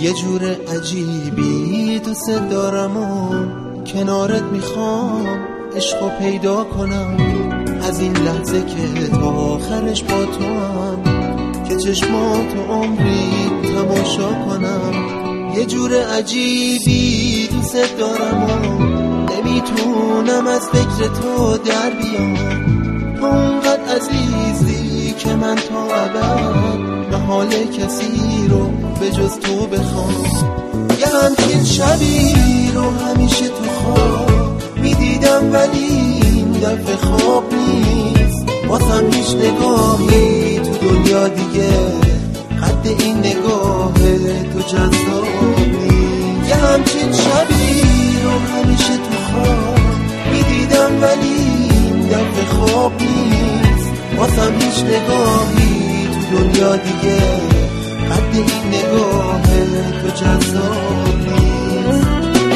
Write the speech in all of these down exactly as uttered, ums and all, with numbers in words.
یه جور عجیبی دوست دارم و کنارت میخوام عشقو پیدا کنم، از این لحظه که تا آخرش با تو هم، که چشماتو عمری تماشا کنم. یه جور عجیبی دوست دارم و نمیتونم از فکر تو در بیام. تو اونقدر عزیزی که من تا ابد نه حال کسی رو به جز تو بخوام. یه همچین شبی رو همیشه تو خواب میدیدم ولی این دفعه خواب نیست. واسم هیچ نگاهی تو دنیا دیگه قد این نگاه تو جذاب نیست. یه همچین شبی رو همیشه تو خواب میدیدم ولی این دفعه خواب نیست. واسم هیچ نگاهی تو دنیا دیگه قد این نگاه تو جذاب نیست.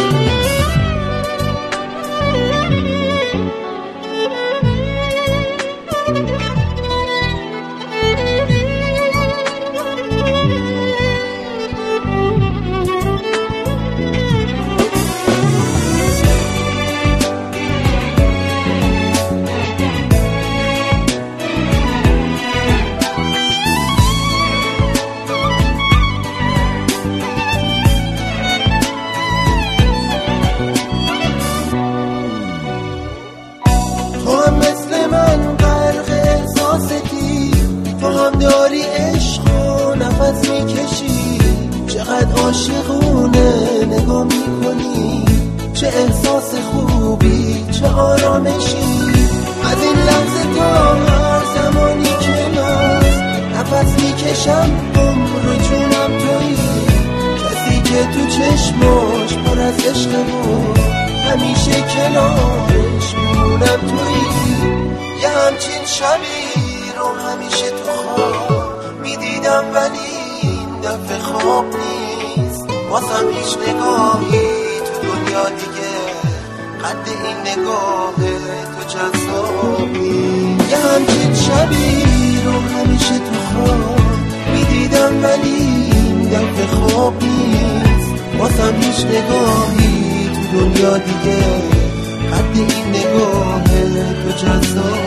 داری عشق و نفس میکشی، چقدر عاشقونه نگاه میکنی، چه احساس خوبی چه آرامشی. از این لحظه تا هر زمانی که من نفس میکشم عمر و جونم تویی، کسی که تو چشماش پر از عشق و همیشه کنارش میمونم تویی. یه همچین شبی رو همیشه تو خواب میدیدم ولی این دفعه خواب نیست. واسم هیچ نگاهی تو دنیا دیگه قد این نگاه تو جذاب نیست. یه همچین شبی رو همیشه تو خواب میدیدم ولی این دفعه خواب نیست. واسم هیچ نگاهی تو دنیا دیگه قد این نگاه تو جذاب